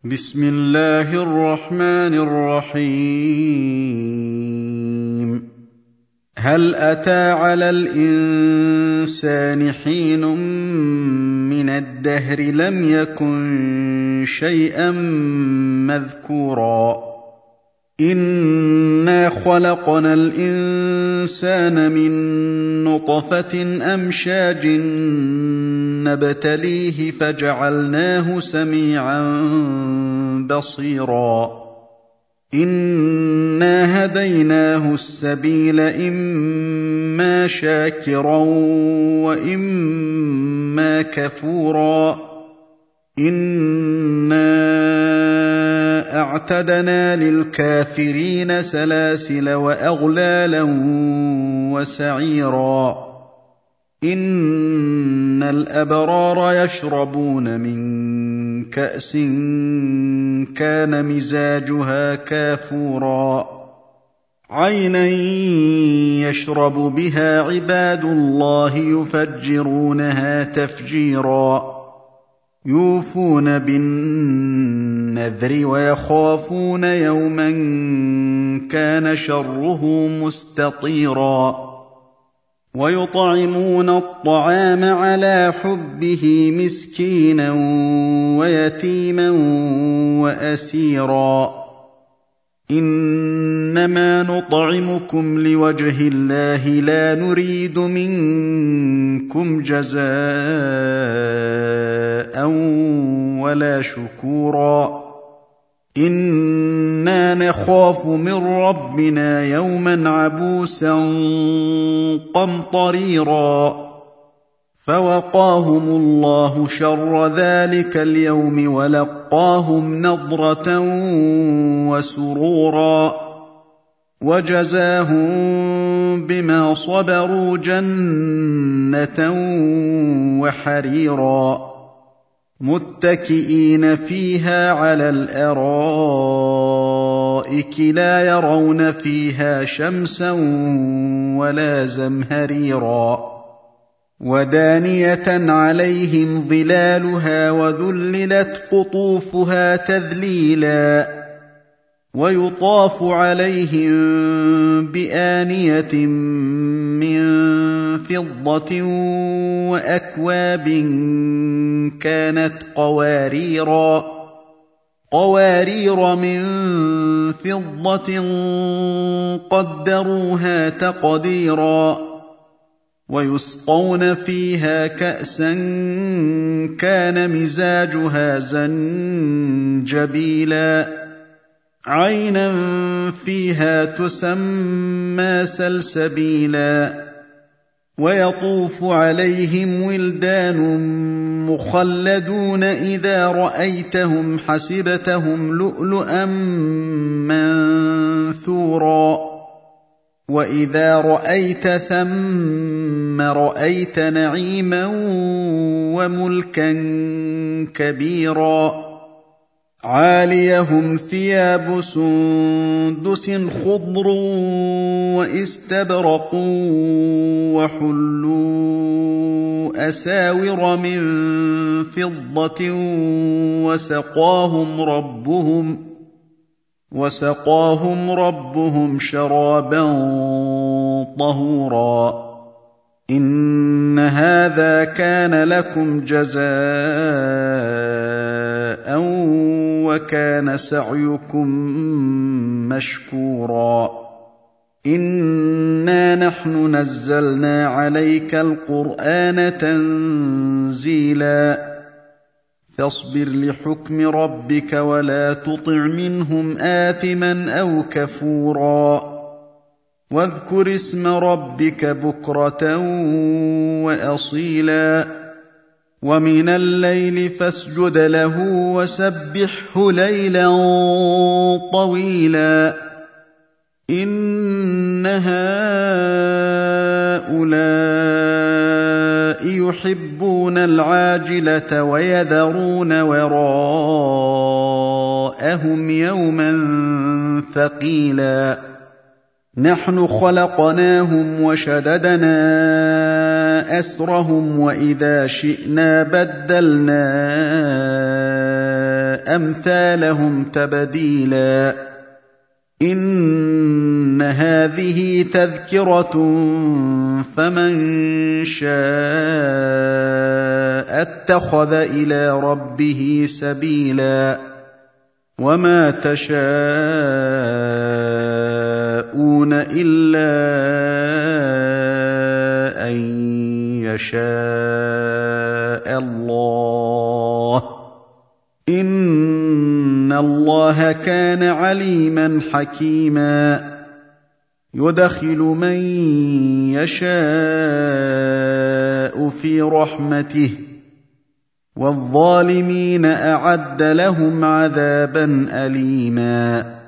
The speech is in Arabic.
بسم الله الرحمن الرحيم هل أتى على الإنسان حين من الدهر لم يكن شيئا مذكورا إنا خلقنا الإنسان من نطفة أمشاج نبتليه فجعلناه سميعا بصيرا إنا هديناه السبيل إما شاكرا وإما كفورا إنا أعتدنا للكافرين سلاسل وأغلالا وسعيرا إن الأبرار يشربون من كأس كان مزاجها كافورا عينا يشرب بها عباد الله يفجرونها تفجيرا يوفون بالنذر ويخافون يوما كان شره مستطيرا ويطعمون الطعام على حبه مسكينا ويتيما وأسيرا إنما نطعمكم لوجه الله لا نريد منكم جزاء ولا شكورا إنا نخاف من ربنا يوما عبوسا قمطريرا فوقاهم الله شر ذلك اليوم ولقاهم نضرة وسرورا وجزاهم بما صبروا جنة وحريرا متكئين فيها على الأرائك لا يرون فيها شمسا ولا زمهريرا ودانية عليهم ظلالها وذللت قطوفها تذليلا ويطاف عليهم بآنية من فضة وأكواب كانت قوارير من فضة قدروها تقديرا ويسقون فيها كأسا كان مزاجها زنجبيلا عينا فيها تسمى سلسبيلا ويطوف عليهم ولدان مخلدون إذا رأيتهم حسبتهم لؤلؤا منثورا وإذا رأيت ثم رأيت نعيما وملكا كبيرا عاليهم ثياب سندس خضر واستبرق وحلوا أساور من فضة وسقاهم ربهم شرابا طهورا إن هذا كان لكم جزاء وكان سعيكم مشكورا إنا نحن نزلنا عليك القرآن تنزيلا فاصبر لحكم ربك ولا تطع منهم آثما أو كفورا واذكر اسم ربك بكرة وأصيلا ومن الليل فاسجد له وسبحه ليلا طويلا إن هؤلاء يحبون العاجلة ويذرون وراءهم يوما ثقيلا نحن خلقناهم وشددنا أسرهم وإذا شئنا بدلنا أَمْثَالَهُمْ تَبْدِيلًا إِنَّ هَٰذِهِ تَذْكِرَةٌ فَمَن شَاءَ اتَّخَذَ إِلَىٰ رَبِّهِ سَبِيلًا وَمَا تَشَاءُونَ إِلَّا أَن يَشَاءَ اللَّهُ إِنَّ اللَّهَ كَانَ عَلِيمًا حَكِيمًا يُدْخِلُ مَن يَشَاءُ فِي رَحْمَتِهِ وَالظَّالِمِينَ أَعَدَّ لَهُمْ عَذَابًا أَلِيمًا